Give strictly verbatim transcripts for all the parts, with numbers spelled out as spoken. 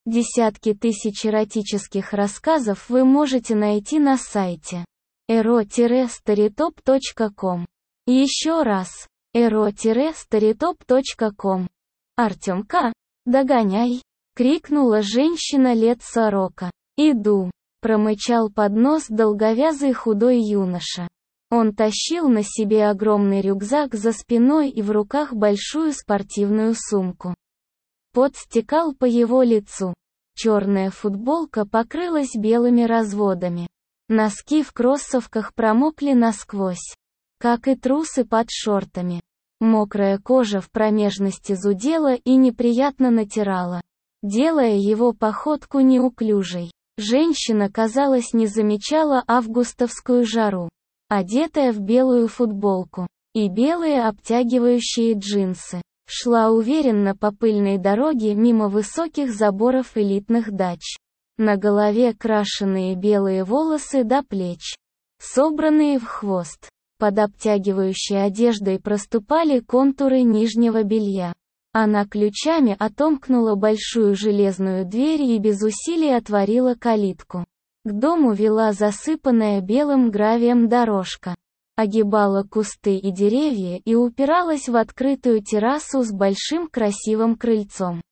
Десятки тысяч эротических рассказов вы можете найти на сайте эро старитоп точка ком. Еще раз. эро старитоп точка ком. Артемка, догоняй! Крикнула женщина лет сорока. «Иду!» — промычал под нос долговязый худой юноша. Он тащил на себе огромный рюкзак за спиной и в руках большую спортивную сумку. Пот стекал по его лицу. Черная футболка покрылась белыми разводами. Носки в кроссовках промокли насквозь, как и трусы под шортами. Мокрая кожа в промежности зудела и неприятно натирала, делая его походку неуклюжей. Женщина, казалось, не замечала августовскую жару, одетая в белую футболку и белые обтягивающие джинсы, шла уверенно по пыльной дороге мимо высоких заборов элитных дач. На голове крашеные белые волосы до плеч, собранные в хвост. Под обтягивающей одеждой проступали контуры нижнего белья. Она ключами отомкнула большую железную дверь и без усилий отворила калитку. К дому вела засыпанная белым гравием дорожка, огибала кусты и деревья и упиралась в открытую террасу с большим красивым крыльцом.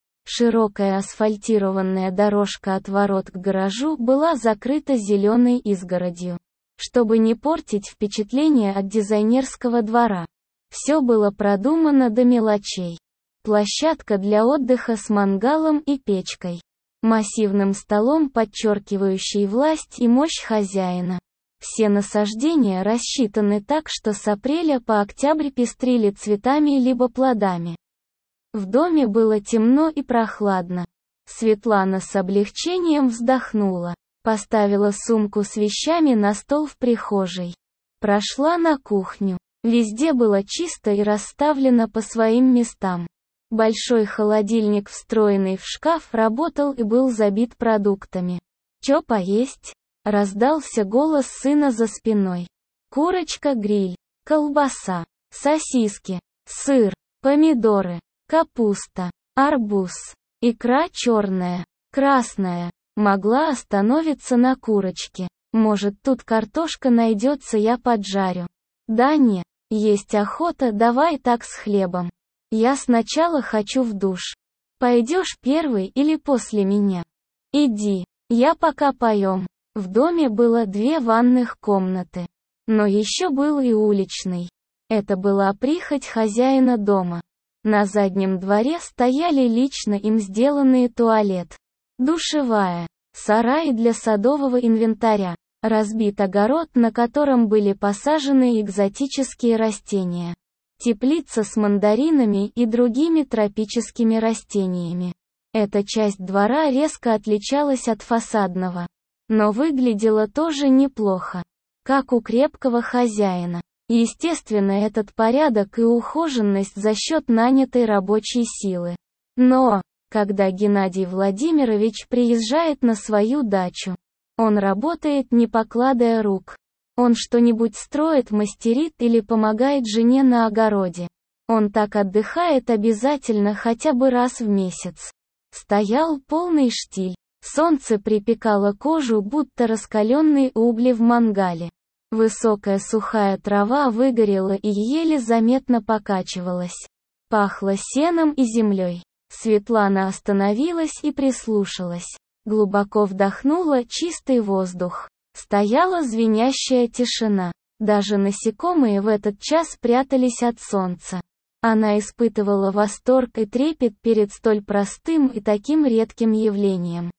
Широкая асфальтированная дорожка от ворот к гаражу была закрыта зеленой изгородью, чтобы не портить впечатление от дизайнерского двора. Все было продумано до мелочей. Площадка для отдыха с мангалом и печкой, массивным столом, подчеркивающий власть и мощь хозяина. Все насаждения рассчитаны так, что с апреля по октябрь пестрили цветами либо плодами. В доме было темно и прохладно. Светлана с облегчением вздохнула, поставила сумку с вещами на стол в прихожей. Прошла на кухню. Везде было чисто и расставлено по своим местам. Большой холодильник, встроенный в шкаф, работал и был забит продуктами. «Чё поесть?» — раздался голос сына за спиной. «Курочка-гриль, колбаса, сосиски, сыр, помидоры, капуста, арбуз, икра черная, красная». Могла остановиться на курочке. «Может, тут картошка найдется, я поджарю». «Да не, есть охота, давай так с хлебом. Я сначала хочу в душ. Пойдешь первый или после меня?» «Иди, я пока поем». В доме было две ванных комнаты. Но еще был и уличный. Это была прихоть хозяина дома. На заднем дворе стояли лично им сделанные туалет, душевая, сарай для садового инвентаря, разбит огород, на котором были посажены экзотические растения, теплица с мандаринами и другими тропическими растениями. Эта часть двора резко отличалась от фасадного, но выглядела тоже неплохо, как у крепкого хозяина. Естественно, этот порядок и ухоженность за счет нанятой рабочей силы. Но, когда Геннадий Владимирович приезжает на свою дачу, он работает, не покладая рук. Он что-нибудь строит, мастерит или помогает жене на огороде. Он так отдыхает обязательно хотя бы раз в месяц. Стоял полный штиль. Солнце припекало кожу, будто раскаленные угли в мангале. Высокая сухая трава выгорела и еле заметно покачивалась. Пахло сеном и землей. Светлана остановилась и прислушалась. Глубоко вдохнула чистый воздух. Стояла звенящая тишина. Даже насекомые в этот час прятались от солнца. Она испытывала восторг и трепет перед столь простым и таким редким явлением.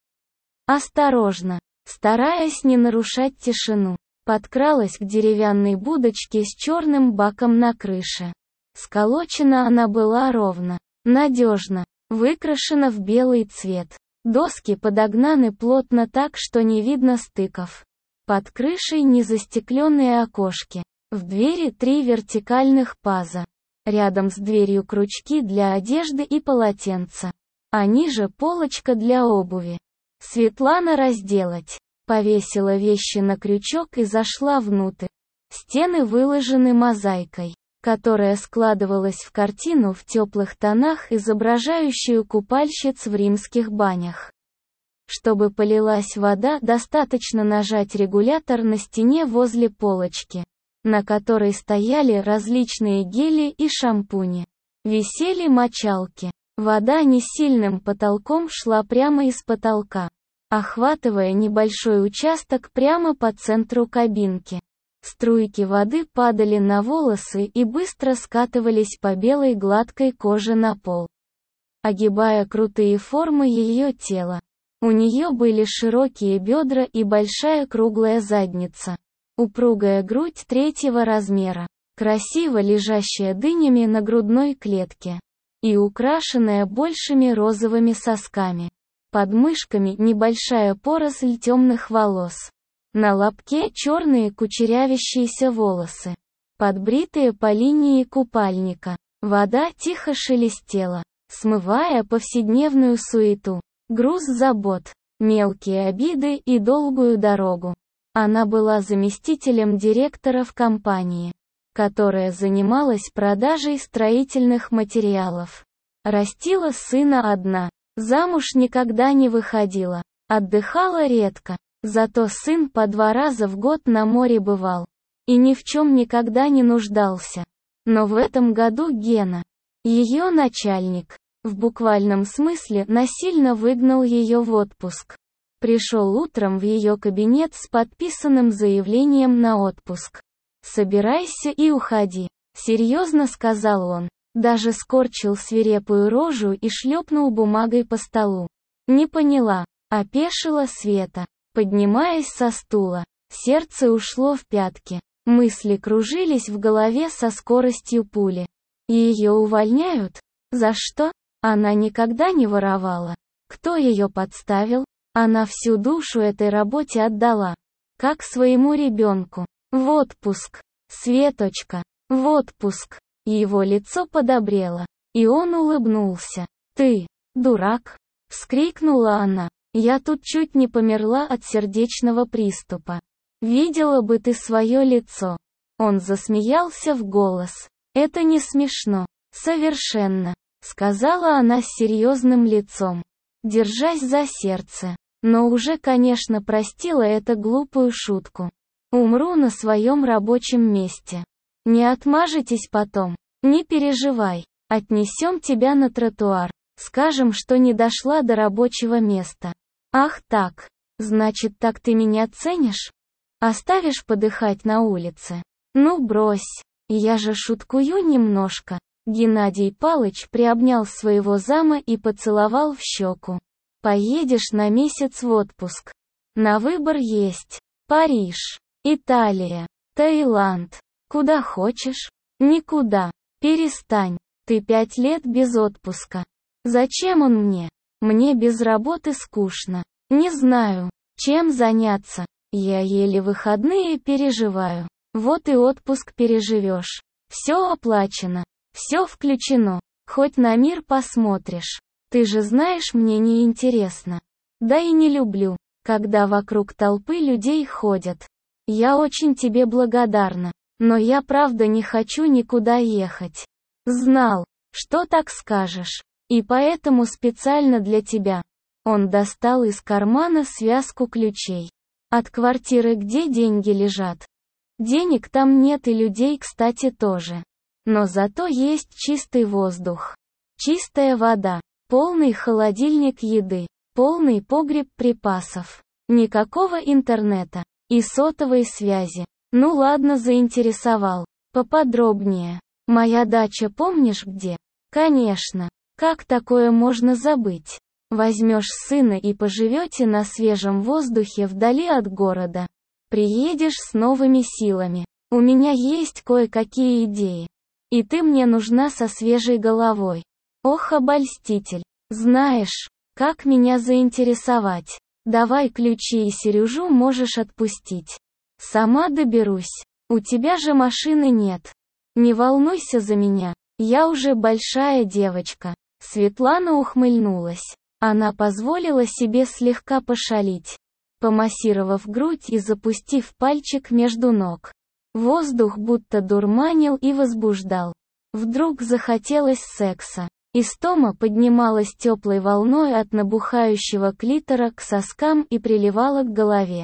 Осторожно, стараясь не нарушать тишину, подкралась к деревянной будочке с черным баком на крыше. Сколочена она была ровно, надежно, выкрашена в белый цвет. Доски подогнаны плотно так, что не видно стыков. Под крышей незастекленные окошки. В двери три вертикальных паза. Рядом с дверью крючки для одежды и полотенца. А ниже полочка для обуви. Светлана разделать. Повесила вещи на крючок и зашла внутрь. Стены выложены мозаикой. которая складывалась в картину в теплых тонах, изображающую купальщиц в римских банях. Чтобы полилась вода, достаточно нажать регулятор на стене возле полочки, на которой стояли различные гели и шампуни. Висели мочалки. Вода не сильным потолком шла прямо из потолка, охватывая небольшой участок прямо по центру кабинки. Струйки воды падали на волосы и быстро скатывались по белой гладкой коже на пол, огибая крутые формы ее тела. У нее были широкие бедра и большая круглая задница, упругая грудь третьего размера, красиво лежащая дынями на грудной клетке и украшенная большими розовыми сосками. Под мышками небольшая поросль темных волос. На лобке черные кучерявящиеся волосы, подбритые по линии купальника. Вода тихо шелестела, смывая повседневную суету, груз забот, мелкие обиды и долгую дорогу. Она была заместителем директора в компании, которая занималась продажей строительных материалов. Растила сына одна, замуж никогда не выходила, отдыхала редко. Зато сын по два раза в год на море бывал. И ни в чем никогда не нуждался. Но в этом году Гена, ее начальник, в буквальном смысле насильно выгнал ее в отпуск. Пришел утром в ее кабинет с подписанным заявлением на отпуск. «Собирайся и уходи», — серьезно сказал он. Даже скорчил свирепую рожу и шлепнул бумагой по столу. «Не поняла», — опешила Света, поднимаясь со стула. Сердце ушло в пятки. Мысли кружились в голове со скоростью пули. Ее увольняют? За что? Она никогда не воровала. Кто ее подставил? Она всю душу этой работе отдала. Как своему ребенку. В отпуск. Светочка. В отпуск. Его лицо подобрело. И он улыбнулся. «Ты, дурак!» — вскрикнула она. «Я тут чуть не померла от сердечного приступа. Видела бы ты свое лицо». Он засмеялся в голос. «Это не смешно. Совершенно», — сказала она с серьезным лицом, держась за сердце. Но уже, конечно, простила эту глупую шутку. «Умру на своем рабочем месте. Не отмажетесь потом. Не переживай. Отнесем тебя на тротуар. Скажем, что не дошла до рабочего места». «Ах так. Значит, так ты меня ценишь? Оставишь подыхать на улице? Ну брось. Я же шуткую немножко». Геннадий Палыч приобнял своего зама и поцеловал в щеку. «Поедешь на месяц в отпуск. На выбор есть. Париж, Италия, Таиланд. Куда хочешь?» «Никуда. Перестань. Ты пять лет без отпуска. Зачем он мне? Мне без работы скучно. Не знаю, чем заняться. Я еле выходные переживаю. Вот и отпуск переживешь. Все оплачено. Все включено. Хоть на мир посмотришь. Ты же знаешь, мне не интересно. Да и не люблю, когда вокруг толпы людей ходят. Я очень тебе благодарна. Но я правда не хочу никуда ехать. Знал, что так скажешь. И поэтому специально для тебя». Он достал из кармана связку ключей. «От квартиры, где деньги лежат. Денег там нет и людей, кстати, тоже. Но зато есть чистый воздух, чистая вода, полный холодильник еды, полный погреб припасов, никакого интернета и сотовой связи». «Ну ладно, заинтересовал. Поподробнее. Моя дача помнишь где?» «Конечно. Как такое можно забыть? Возьмешь сына и поживете на свежем воздухе вдали от города. Приедешь с новыми силами. У меня есть кое-какие идеи. И ты мне нужна со свежей головой». «Ох, обольститель. Знаешь, как меня заинтересовать. Давай ключи и Сережу можешь отпустить. Сама доберусь. У тебя же машины нет. Не волнуйся за меня. Я уже большая девочка». Светлана ухмыльнулась. Она позволила себе слегка пошалить, помассировав грудь и запустив пальчик между ног. Воздух будто дурманил и возбуждал. Вдруг захотелось секса. Истома поднималась теплой волной от набухающего клитора к соскам и приливала к голове,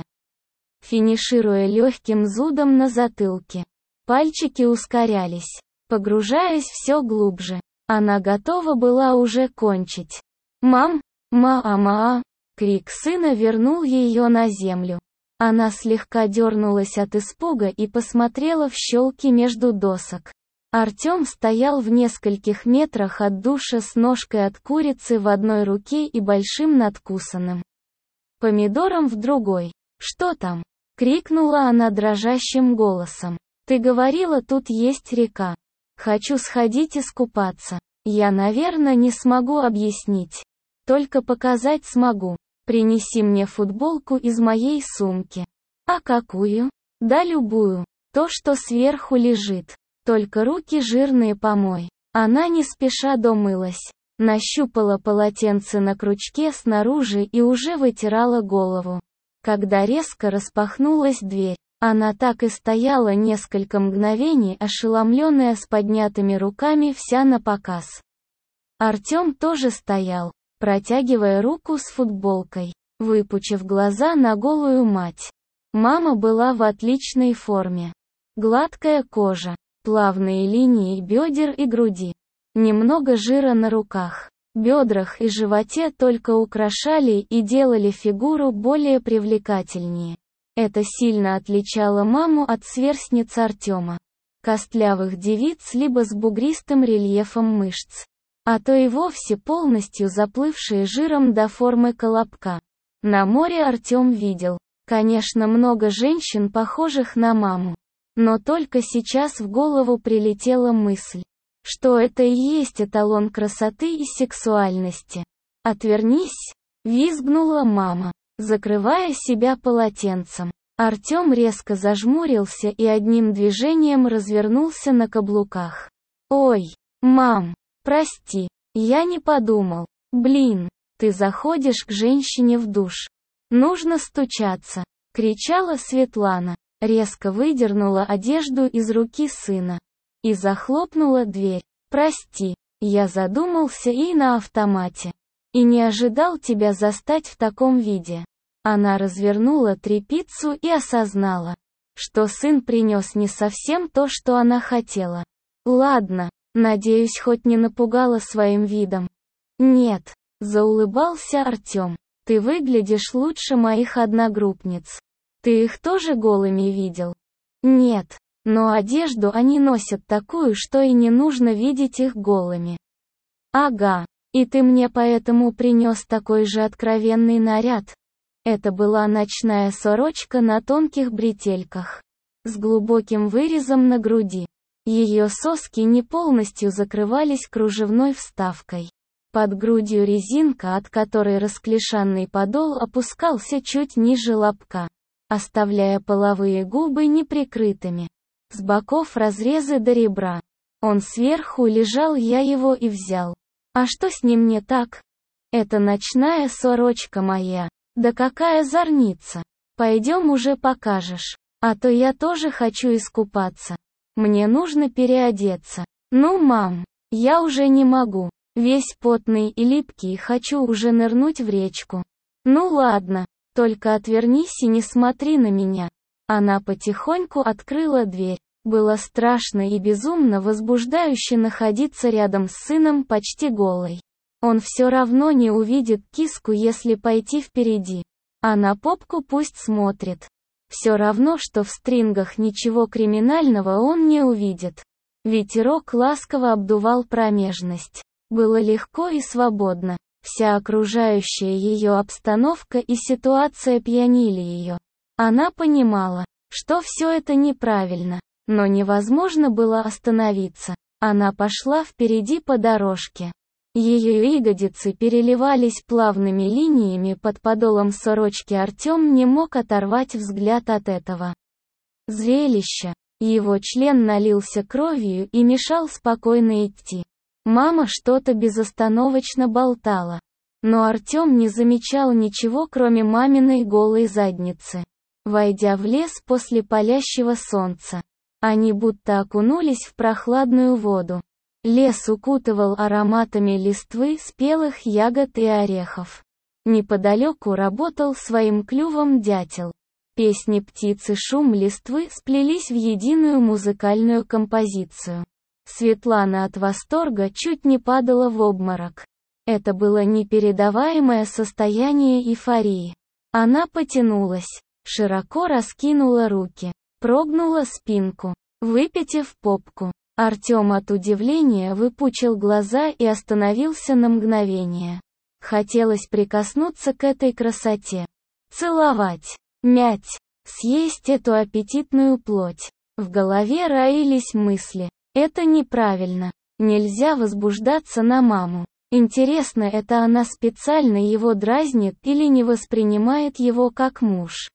финишируя легким зудом на затылке. Пальчики ускорялись, погружаясь все глубже. Она готова была уже кончить. «Мам! Ма-а-ма-а!» Крик сына вернул ее на землю. Она слегка дернулась от испуга и посмотрела в щелки между досок. Артем стоял в нескольких метрах от душа с ножкой от курицы в одной руке и большим надкусанным помидором в другой. «Что там?» — крикнула она дрожащим голосом. «Ты говорила, тут есть река. Хочу сходить искупаться. Я, наверное, не смогу объяснить. Только показать смогу. Принеси мне футболку из моей сумки». «А какую?» «Да любую. То, что сверху лежит. Только руки жирные помой». Она не спеша домылась. Нащупала полотенце на крючке снаружи и уже вытирала голову. Когда резко распахнулась дверь, она так и стояла несколько мгновений, ошеломленная, с поднятыми руками, вся напоказ. Артем тоже стоял, протягивая руку с футболкой, выпучив глаза на голую мать. Мама была в отличной форме. Гладкая кожа, плавные линии бедер и груди. Немного жира на руках, бедрах и животе только украшали и делали фигуру более привлекательнее. Это сильно отличало маму от сверстниц Артема. Костлявых девиц либо с бугристым рельефом мышц, а то и вовсе полностью заплывшие жиром до формы колобка. На море Артем видел, конечно, много женщин, похожих на маму. Но только сейчас в голову прилетела мысль, что это и есть эталон красоты и сексуальности. «Отвернись!» — визгнула мама, закрывая себя полотенцем. Артем резко зажмурился и одним движением развернулся на каблуках. «Ой, мам, прости, я не подумал. Блин, ты заходишь к женщине в душ. Нужно стучаться!» — кричала Светлана. Резко выдернула одежду из руки сына и захлопнула дверь. «Прости, я задумался и на автомате. И не ожидал тебя застать в таком виде». Она развернула тряпицу и осознала, что сын принес не совсем то, что она хотела. «Ладно, надеюсь, хоть не напугала своим видом». «Нет», — заулыбался Артем, — «ты выглядишь лучше моих одногруппниц. Ты их тоже голыми видел?» «Нет, но одежду они носят такую, что и не нужно видеть их голыми». «Ага, и ты мне поэтому принес такой же откровенный наряд?» Это была ночная сорочка на тонких бретельках, с глубоким вырезом на груди. Ее соски не полностью закрывались кружевной вставкой. Под грудью резинка, от которой расклешанный подол опускался чуть ниже лобка, оставляя половые губы неприкрытыми. С боков разрезы до ребра. Он сверху лежал, я его и взял. А что с ним не так? Это ночная сорочка моя. Да какая зорница. Пойдем уже покажешь. А то я тоже хочу искупаться. Мне нужно переодеться. Ну, мам, я уже не могу. Весь потный и липкий, хочу уже нырнуть в речку. Ну ладно. Только отвернись и не смотри на меня». Она потихоньку открыла дверь. Было страшно и безумно возбуждающе находиться рядом с сыном почти голой. Он все равно не увидит киску, если пойти впереди. А на попку пусть смотрит. Все равно, что в стрингах ничего криминального он не увидит. Ветерок ласково обдувал промежность. Было легко и свободно. Вся окружающая ее обстановка и ситуация пьянили ее. Она понимала, что все это неправильно, но невозможно было остановиться. Она пошла впереди по дорожке. Ее ягодицы переливались плавными линиями под подолом сорочки. Артем не мог оторвать взгляд от этого зрелища. Его член налился кровью и мешал спокойно идти. Мама что-то безостановочно болтала. Но Артем не замечал ничего, кроме маминой голой задницы. Войдя в лес после палящего солнца, Они будто окунулись в прохладную воду. Лес укутывал ароматами листвы, спелых ягод и орехов. Неподалеку работал своим клювом дятел. Песни птиц и шум листвы сплелись в единую музыкальную композицию. Светлана от восторга чуть не падала в обморок. Это было непередаваемое состояние эйфории. Она потянулась, широко раскинула руки, прогнула спинку, выпятив попку. Артём от удивления выпучил глаза и остановился на мгновение. Хотелось прикоснуться к этой красоте. Целовать, мять, съесть эту аппетитную плоть. В голове роились мысли. Это неправильно. Нельзя возбуждаться на маму. Интересно, это она специально его дразнит или не воспринимает его как муж?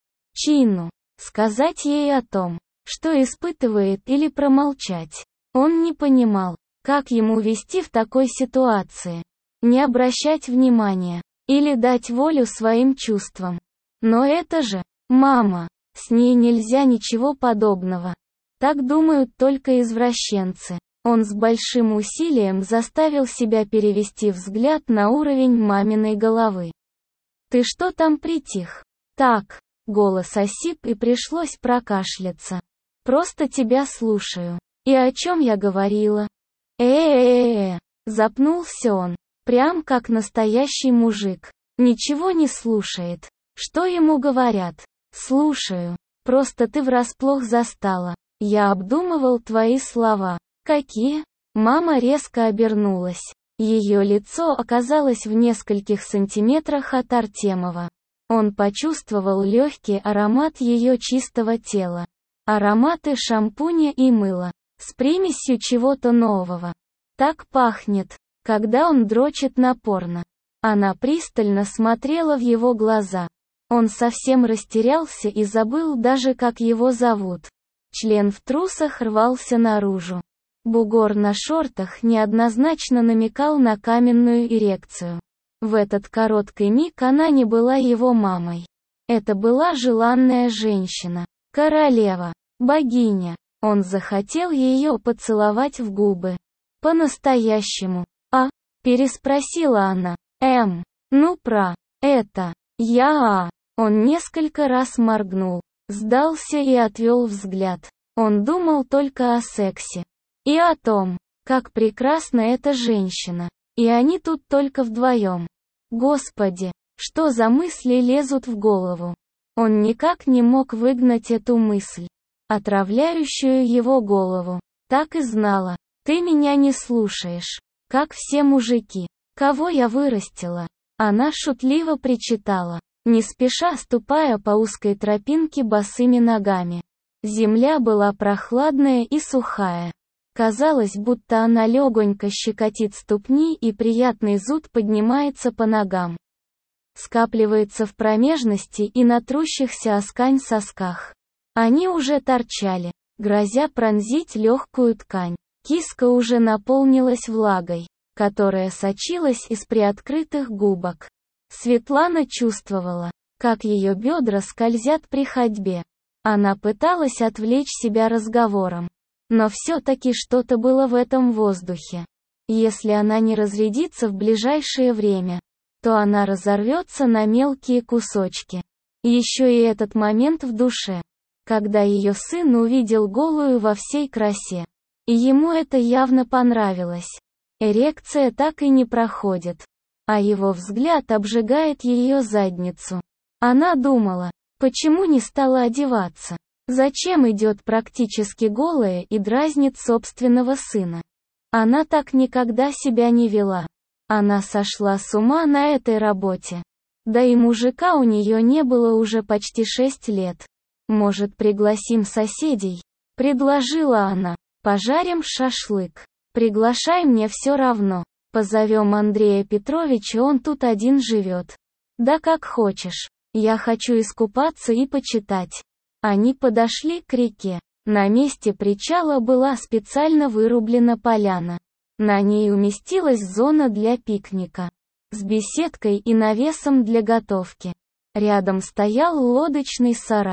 Чину. Сказать ей о том, что испытывает, или промолчать. Он не понимал, как ему вести в такой ситуации. Не обращать внимания, или дать волю своим чувствам. Но это же мама. С ней нельзя ничего подобного. Так думают только извращенцы. Он с большим усилием заставил себя перевести взгляд на уровень маминой головы. «Ты что там притих?» «Так», голос осип и пришлось прокашляться. «Просто тебя слушаю. И о чем я говорила?» «Э-э-э-э», запнулся он, прям как настоящий мужик. Ничего не слушает. Что ему говорят? «Слушаю. Просто ты врасплох застала. Я обдумывал твои слова». «Какие?» Мама резко обернулась. Ее лицо оказалось в нескольких сантиметрах от Артемова. Он почувствовал легкий аромат ее чистого тела. Ароматы шампуня и мыла. С примесью чего-то нового. Так пахнет, когда он дрочит на порно. Она пристально смотрела в его глаза. Он совсем растерялся и забыл даже, как его зовут. Член в трусах рвался наружу. Бугор на шортах неоднозначно намекал на каменную эрекцию. В этот короткий миг она не была его мамой. Это была желанная женщина. Королева. Богиня. Он захотел ее поцеловать в губы. По-настоящему. «А?» – переспросила она. «Эм, ну про это. Я а». Он несколько раз моргнул, сдался и отвел взгляд. Он думал только о сексе. И о том, как прекрасна эта женщина. И они тут только вдвоем. Господи, что за мысли лезут в голову? Он никак не мог выгнать эту мысль, отравляющую его голову. Так и знала. Ты меня не слушаешь. Как все мужики. Кого я вырастила? Она шутливо причитала, не спеша ступая по узкой тропинке босыми ногами. Земля была прохладная и сухая. Казалось, будто она легонько щекотит ступни, и приятный зуд поднимается по ногам. Скапливается в промежности и на трущихся о скань сосках. Они уже торчали, грозя пронзить легкую ткань. Киска уже наполнилась влагой, которая сочилась из приоткрытых губок. Светлана чувствовала, как ее бедра скользят при ходьбе. Она пыталась отвлечь себя разговором. Но все-таки что-то было в этом воздухе. Если она не разрядится в ближайшее время, то она разорвется на мелкие кусочки. Еще и этот момент в душе, когда ее сын увидел голую во всей красе. И ему это явно понравилось. Эрекция так и не проходит. А его взгляд обжигает ее задницу. Она думала, почему не стала одеваться? Зачем идет практически голая и дразнит собственного сына? Она так никогда себя не вела. Она сошла с ума на этой работе. Да и мужика у нее не было уже почти шесть лет. «Может, пригласим соседей?» — предложила она. «Пожарим шашлык. Приглашай, мне все равно. Позовем Андрея Петровича, он тут один живет». «Да как хочешь. Я хочу искупаться и почитать». Они подошли к реке. На месте причала была специально вырублена поляна. На ней уместилась зона для пикника. С беседкой и навесом для готовки. Рядом стоял лодочный сарай.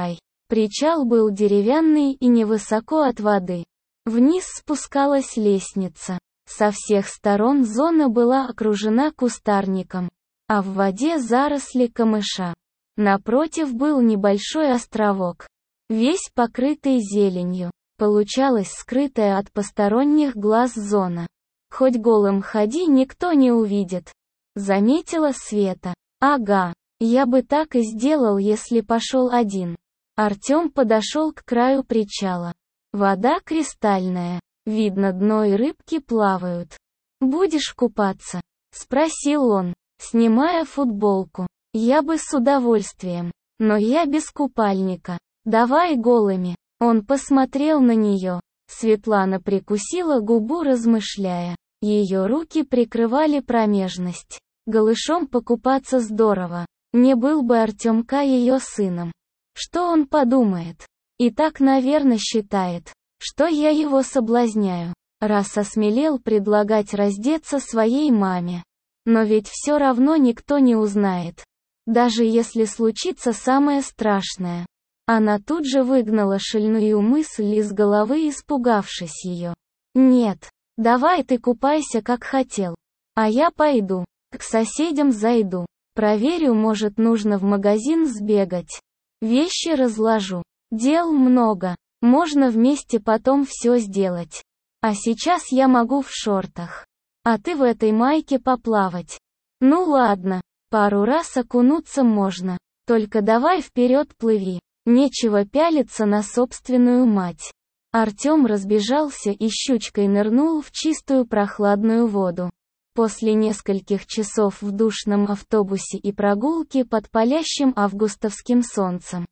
Причал был деревянный и невысоко от воды. Вниз спускалась лестница. Со всех сторон зона была окружена кустарником, а в воде заросли камыша. Напротив был небольшой островок, весь покрытый зеленью. Получалась скрытая от посторонних глаз зона. Хоть голым ходи, никто не увидит. Заметила Света. Ага, я бы так и сделал, если пошел один. Артем подошел к краю причала. Вода кристальная, видно дно и рыбки плавают. «Будешь купаться?» — спросил он, снимая футболку. «Я бы с удовольствием, но я без купальника. Давай голыми». Он посмотрел на нее. Светлана прикусила губу, размышляя. Ее руки прикрывали промежность. Голышом покупаться здорово. Не был бы Артемка ее сыном. Что он подумает? И так, наверное, считает, что я его соблазняю, раз осмелел предлагать раздеться своей маме. Но ведь все равно никто не узнает. Даже если случится самое страшное. Она тут же выгнала шальную мысль из головы, испугавшись ее. «Нет, давай ты купайся как хотел. А я пойду, к соседям зайду. Проверю, может, нужно в магазин сбегать. Вещи разложу. Дел много, можно вместе потом все сделать. А сейчас я могу в шортах. А ты в этой майке поплавать. Ну ладно, пару раз окунуться можно. Только давай вперед плыви. Нечего пялиться на собственную мать». Артем разбежался и щучкой нырнул в чистую прохладную воду. После нескольких часов в душном автобусе и прогулки под палящим августовским солнцем,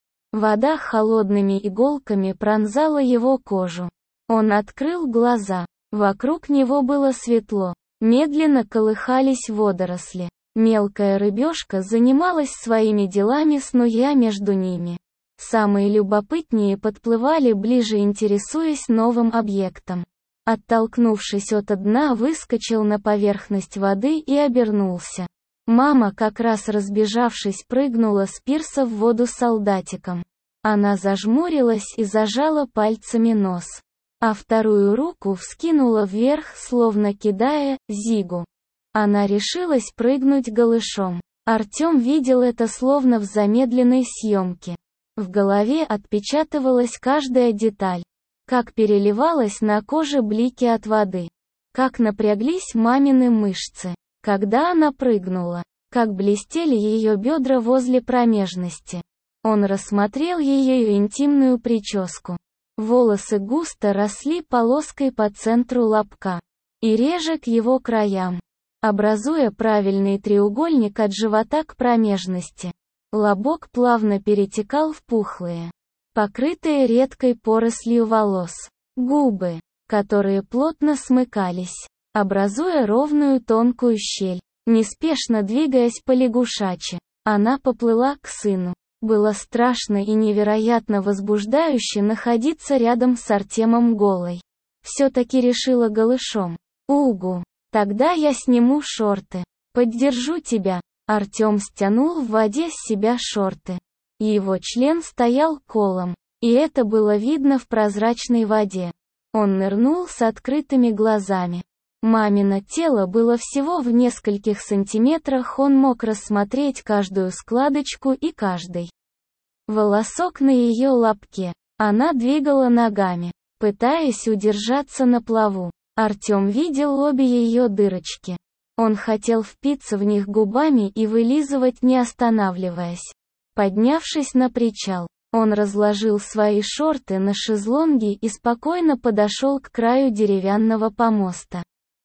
вода холодными иголками пронзала его кожу. Он открыл глаза. Вокруг него было светло. Медленно колыхались водоросли. Мелкая рыбешка занималась своими делами, снуя между ними. Самые любопытнее подплывали ближе, интересуясь новым объектом. Оттолкнувшись от дна, выскочил на поверхность воды и обернулся. Мама, как раз разбежавшись, прыгнула с пирса в воду с солдатиком. Она зажмурилась и зажала пальцами нос, а вторую руку вскинула вверх, словно кидая зигу. Она решилась прыгнуть голышом. Артем видел это словно в замедленной съемке. В голове отпечатывалась каждая деталь. Как переливалась на коже блики от воды. Как напряглись мамины мышцы, когда она прыгнула. Как блестели ее бедра возле промежности. Он рассмотрел ее интимную прическу. Волосы густо росли полоской по центру лобка и реже к его краям, образуя правильный треугольник от живота к промежности. Лобок плавно перетекал в пухлые, покрытые редкой порослью волос, губы, которые плотно смыкались, образуя ровную тонкую щель. Неспешно двигаясь по-лягушачьи, она поплыла к сыну. Было страшно и невероятно возбуждающе находиться рядом с Артемом голой. Все-таки решила голышом. Угу. Тогда я сниму шорты. Поддержу тебя. Артем стянул в воде с себя шорты. Его член стоял колом, и это было видно в прозрачной воде. Он нырнул с открытыми глазами. Мамино тело было всего в нескольких сантиметрах, он мог рассмотреть каждую складочку и каждый волосок на ее лобке. Она двигала ногами, пытаясь удержаться на плаву. Артем видел обе ее дырочки. Он хотел впиться в них губами и вылизывать, не останавливаясь. Поднявшись на причал, он разложил свои шорты на шезлонге и спокойно подошел к краю деревянного помоста.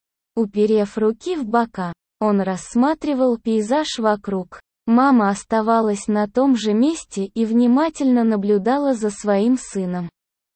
Уперев руки в бока, он рассматривал пейзаж вокруг. Мама оставалась на том же месте и внимательно наблюдала за своим сыном.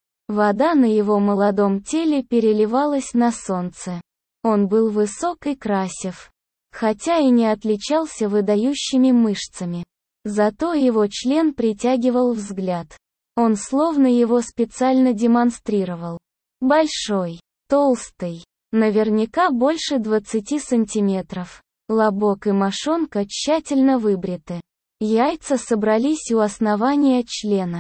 Вода на его молодом теле переливалась на солнце. Он был высок и красив, хотя и не отличался выдающими мышцами. Зато его член притягивал взгляд. Он словно его специально демонстрировал. Большой, толстый, наверняка больше двадцати сантиметров. Лобок и мошонка тщательно выбриты. Яйца собрались у основания члена.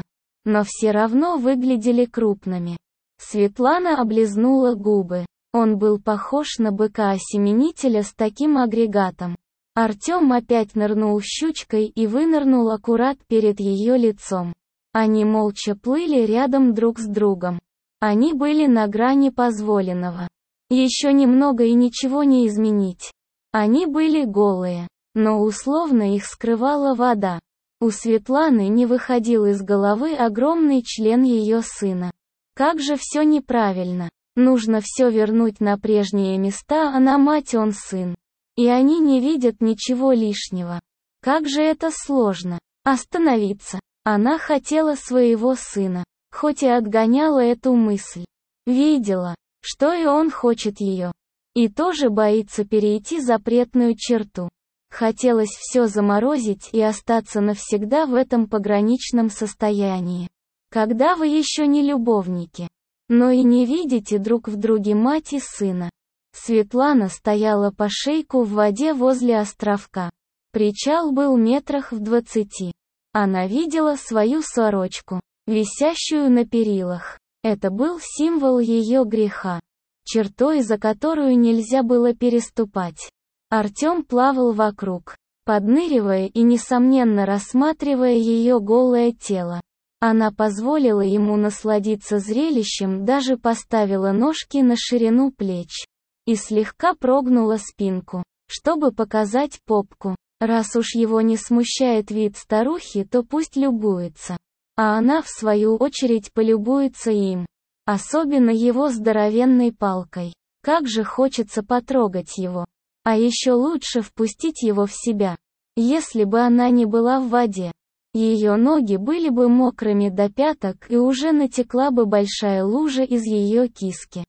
но все равно выглядели крупными. Светлана облизнула губы. Он был похож на быка-осеменителя с таким агрегатом. Артём опять нырнул щучкой и вынырнул аккурат перед ее лицом. Они молча плыли рядом друг с другом. Они были на грани позволенного. Еще немного и ничего не изменить. Они были голые, но условно их скрывала вода. У Светланы не выходил из головы огромный член ее сына. Как же все неправильно. Нужно все вернуть на прежние места, она мать, он сын. И они не видят ничего лишнего. Как же это сложно. Остановиться. Она хотела своего сына, хоть и отгоняла эту мысль. Видела, что и он хочет ее. И тоже боится перейти запретную черту. Хотелось все заморозить и остаться навсегда в этом пограничном состоянии. Когда вы еще не любовники, но и не видите друг в друге мать и сына. Светлана стояла по шейку в воде возле островка. Причал был метрах в двадцати. Она видела свою сорочку, висящую на перилах. Это был символ ее греха. Чертой, за которую нельзя было переступать. Артём плавал вокруг, подныривая и несомненно рассматривая ее голое тело. Она позволила ему насладиться зрелищем, даже поставила ножки на ширину плеч. И слегка прогнула спинку, чтобы показать попку. Раз уж его не смущает вид старухи, то пусть любуется. А она в свою очередь полюбуется им. Особенно его здоровенной палкой. Как же хочется потрогать его. А еще лучше впустить его в себя. Если бы она не была в воде, ее ноги были бы мокрыми до пяток и уже натекла бы большая лужа из ее киски.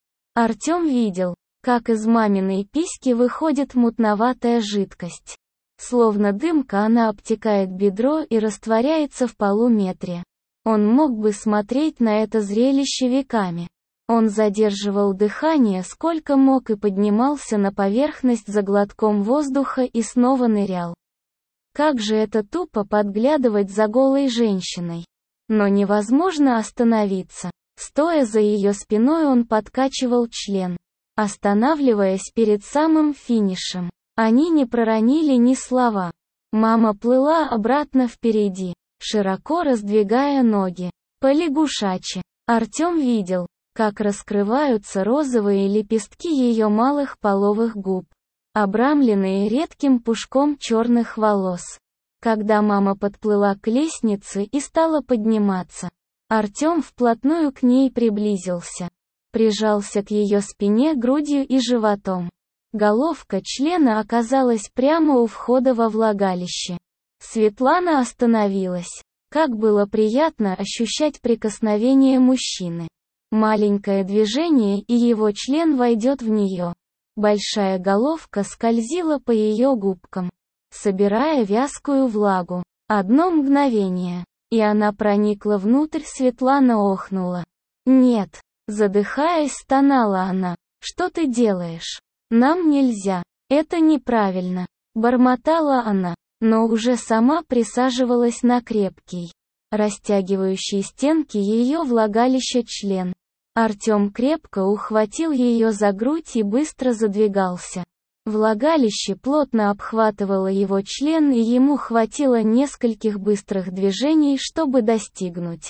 Артём видел, как из маминой письки выходит мутноватая жидкость. Словно дымка она обтекает бедро и растворяется в полуметре. Он мог бы смотреть на это зрелище веками. Он задерживал дыхание сколько мог и поднимался на поверхность за глотком воздуха и снова нырял. Как же это тупо подглядывать за голой женщиной. Но невозможно остановиться. Стоя за ее спиной, он подкачивал член, останавливаясь перед самым финишем. Они не проронили ни слова. Мама плыла обратно впереди, широко раздвигая ноги. Полягушачьи. Артём видел, как раскрываются розовые лепестки ее малых половых губ, обрамленные редким пушком черных волос. Когда мама подплыла к лестнице и стала подниматься, Артём вплотную к ней приблизился, прижался к ее спине грудью и животом. Головка члена оказалась прямо у входа во влагалище. Светлана остановилась. Как было приятно ощущать прикосновение мужчины. Маленькое движение, и его член войдет в нее. Большая головка скользила по ее губкам, собирая вязкую влагу. Одно мгновение, и она проникла внутрь. Светлана охнула. «Нет!» Задыхаясь, стонала она. «Что ты делаешь? Нам нельзя. Это неправильно!» Бормотала она, но уже сама присаживалась на крепкий, растягивающий стенки ее влагалища член. Артём крепко ухватил ее за грудь и быстро задвигался. Влагалище плотно обхватывало его член, и ему хватило нескольких быстрых движений, чтобы достигнуть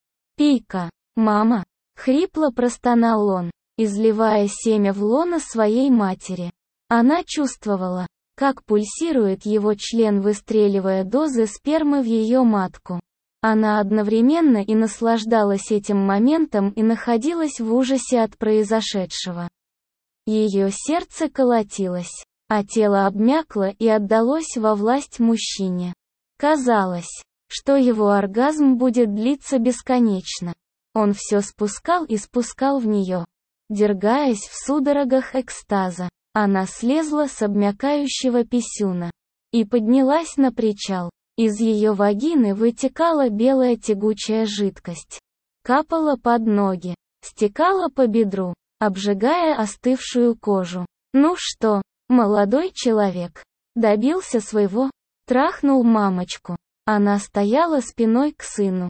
пика. «Мама!» — хрипло простонал он, изливая семя в лоно своей матери. Она чувствовала, как пульсирует его член, выстреливая дозы спермы в ее матку. Она одновременно и наслаждалась этим моментом, и находилась в ужасе от произошедшего. Ее сердце колотилось, а тело обмякло и отдалось во власть мужчине. Казалось, что его оргазм будет длиться бесконечно. Он все спускал и спускал в нее. Дергаясь в судорогах экстаза, она слезла с обмякающего писюна и поднялась на причал. Из ее вагины вытекала белая тягучая жидкость. Капала под ноги, стекала по бедру, обжигая остывшую кожу. «Ну что, молодой человек, добился своего?» Трахнул мамочку. Она стояла спиной к сыну,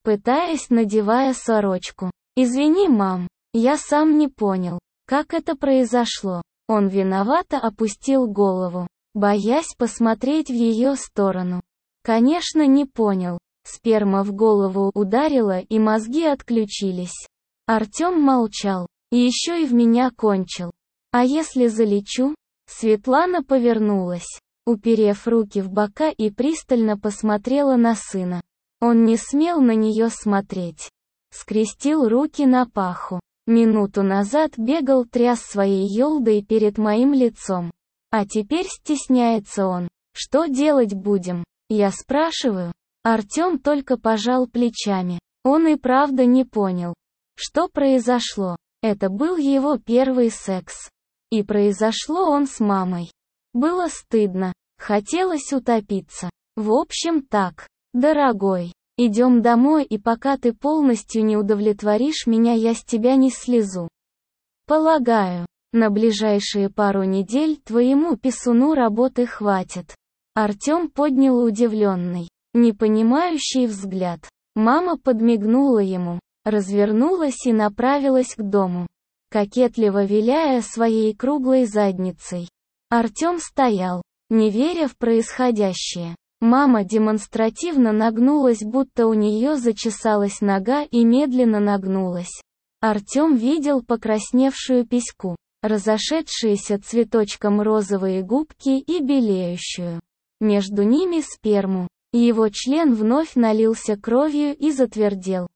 пытаясь надевая сорочку. «Извини, мам, я сам не понял, как это произошло». Он виновато опустил голову, боясь посмотреть в ее сторону. Конечно, не понял. Сперма в голову ударила и мозги отключились. Артем молчал. Еще и в меня кончил. А если залечу? Светлана повернулась, уперев руки в бока и пристально посмотрела на сына. Он не смел на нее смотреть. Скрестил руки на паху. Минуту назад бегал, тряс своей ёлдой перед моим лицом. А теперь стесняется он. Что делать будем? Я спрашиваю. Артем только пожал плечами. Он и правда не понял, что произошло. Это был его первый секс. И произошло он с мамой. Было стыдно. Хотелось утопиться. В общем так. Дорогой, идем домой, и пока ты полностью не удовлетворишь меня, я с тебя не слезу. Полагаю, на ближайшие пару недель твоему писуну работы хватит. Артем поднял удивленный, непонимающий взгляд. Мама подмигнула ему, развернулась и направилась к дому, кокетливо виляя своей круглой задницей. Артем стоял, не веря в происходящее. Мама демонстративно нагнулась, будто у нее зачесалась нога, и медленно нагнулась. Артем видел покрасневшую письку, разошедшиеся цветочком розовые губки и белеющую между ними сперму. Его член вновь налился кровью и затвердел.